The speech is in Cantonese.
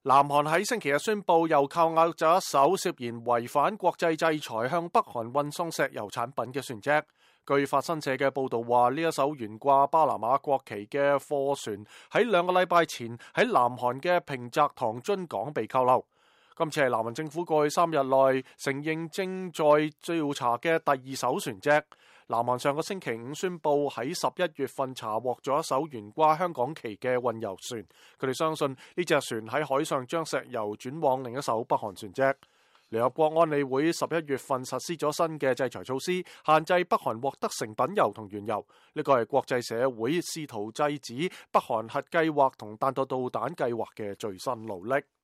南韓喺星期日宣布，又扣押咗一艘涉嫌違反國際制裁向北韓運送石油產品嘅船隻。據法新社嘅報道話，呢一艘懸掛巴拿馬國旗嘅貨船喺2個禮拜前喺南韓嘅平澤唐津港被扣留。今次係南韓政府過去3日內承認正在調查嘅第2艘船隻。南韓上個星期5宣布喺11月份查獲咗一艘懸掛香港旗嘅運油船，佢哋相信呢隻船喺海上將石油轉往另一艘北韓船隻。聯合國安理會11月份實施咗新嘅制裁措施，限制北韓獲得成品油同原油。呢個係國際社會試圖制止北韓核計劃同彈道導彈計劃嘅最新努力。